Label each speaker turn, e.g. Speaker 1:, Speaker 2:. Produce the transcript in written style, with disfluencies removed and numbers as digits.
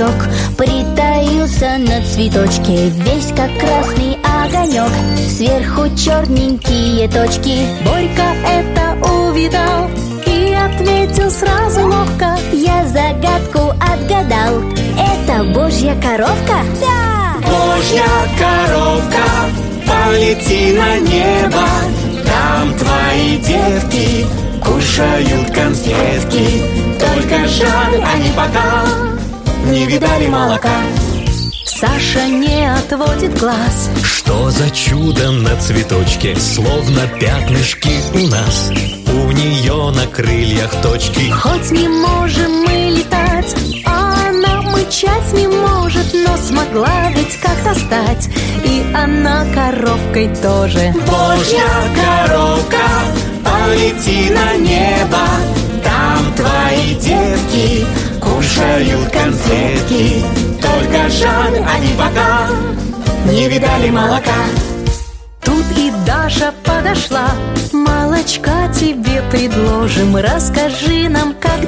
Speaker 1: мотылек притаился на цветочке, весь как красный огонек, сверху черненькие точки.
Speaker 2: Борька это увидал и ответил сразу ловко:
Speaker 1: я загадку отгадал, это божья коровка? Да!
Speaker 3: Божья коровка, полети на небо, там твои детки кушают конфетки. Только жаль, они пока не видали молока.
Speaker 2: Саша не отводит глаз.
Speaker 4: Что за чудо на цветочке, словно пятнышки у нас. У нее на крыльях точки.
Speaker 2: Хоть не можем мы летать, а она мычать не может, но смогла ведь как-то стать, и она коровкой тоже.
Speaker 3: Божья коровка, полети на небо, там твои детки кушают конфетки. Только жаль, они пока не видали молока.
Speaker 2: Тут и Даша подошла: молочка тебе предложим, расскажи нам, как